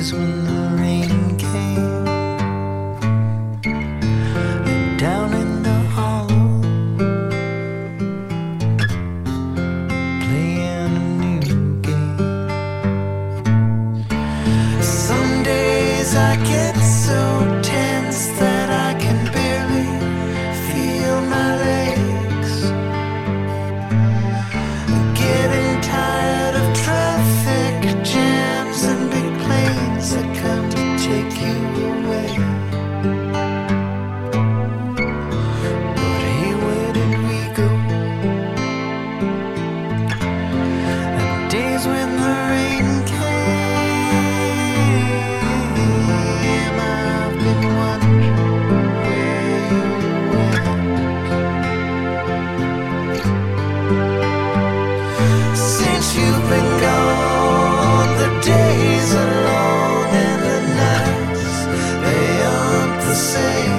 days when the rain came, and down in the hollow, playing a new game. Some days I get so tense that I can barely feel my legs. Getting tired of traffic jams and big planes that come to take you away. But hey, where did we go? And days when the rain came, I've been wondering where you went. Since you've been gone, the days are long and the nights, they aren't the same.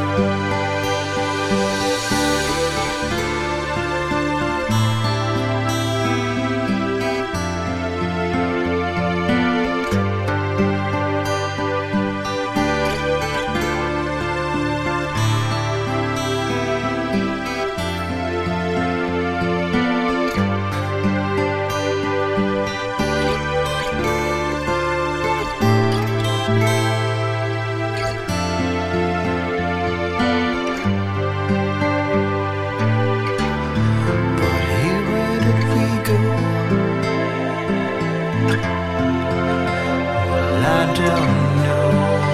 But hey, where did we go? Well, I don't know.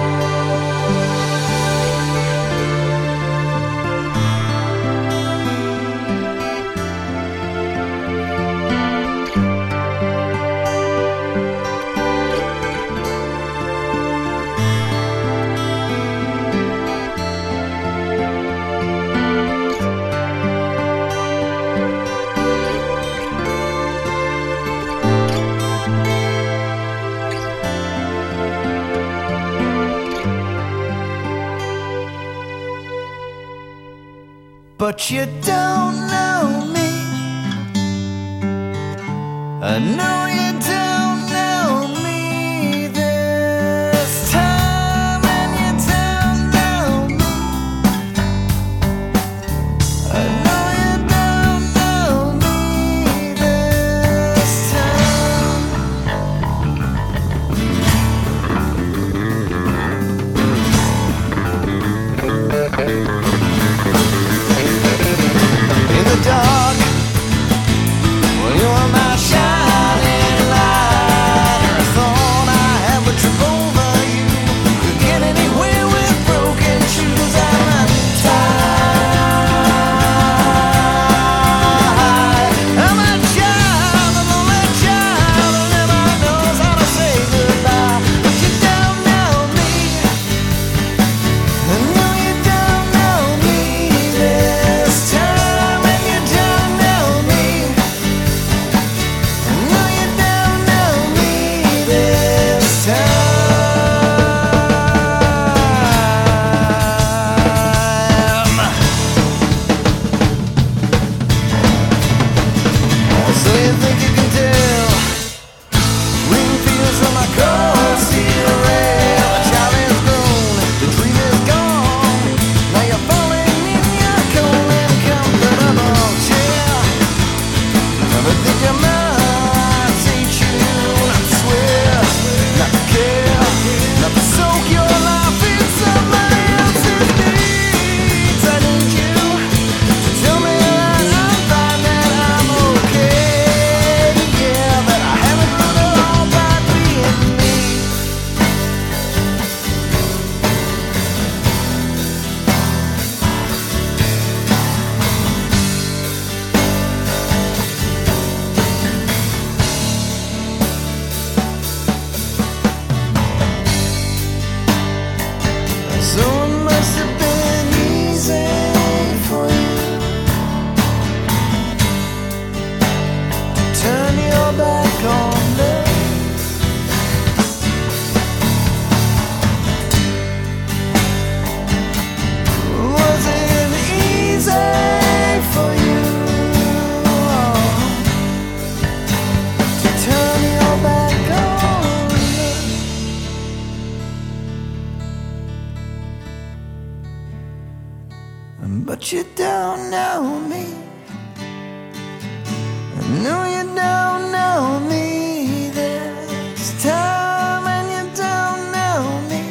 But you don't know me. I know you don't know me this time, and you don't know me. I know you don't know me this time. In the dark, well, you are my shining but you don't know me. I know you don't know me. There's time and you don't know me.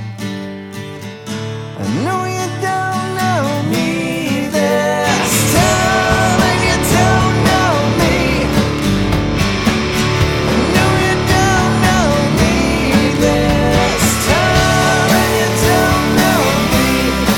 I know you don't know me. There's time and you don't know me. I know you don't know me. There's time and you don't know me.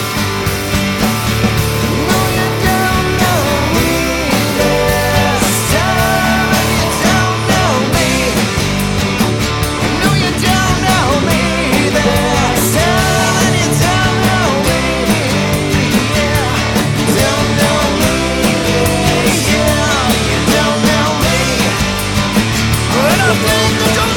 I know you don't know me. There's time and you don't know me. I know you don't know me. There's time and you don't know me. Yeah, don't know me. Yeah, you don't know me. But I think that